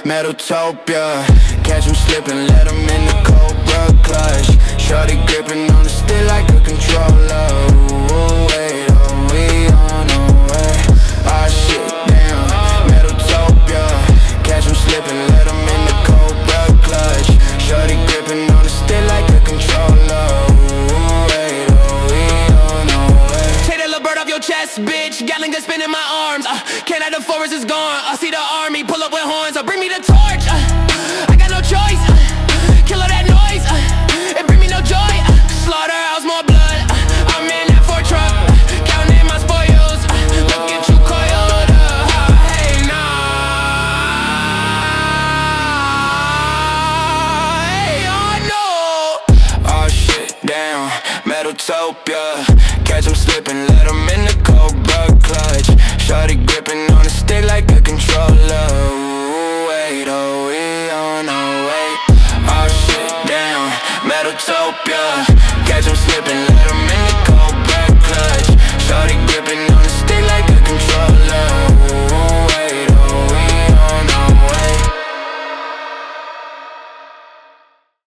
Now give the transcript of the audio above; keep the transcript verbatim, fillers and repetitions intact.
Metaltopia. Catch 'em slipping, let 'em in the Cobra clutch. Shorty gripping on the stick like a controller. Ooh, wait, oh, we on our way. Ah, shit, damn, Metaltopia. Catch 'em slipping, let 'em in the Cobra clutch. Shorty gripping on the stick like a controller. Ooh, wait, oh, we on our way. Take that little bird off your chest, bitch. Gatling gun spinning my arms. uh, Can't have the forest is gone. I see the army pull up with horns. uh, Bring me the torch. uh, I got no choice. uh, Kill all that noise. uh, It bring me no joy. uh, Slaughterhouse, more blood. uh, I'm in that Ford truck. uh, Counting my spoils. uh, Look at you coiled up. uh, Hey, nah. Hey, oh no. Oh shit, damn, Metaltopia. Catch 'em slipping, let 'em in the Cobra clutch. Shorty gripping on the stick like a controller. Ooh, wait, oh, we on our way. Oh shit, damn, Metaltopia. Catch 'em slipping,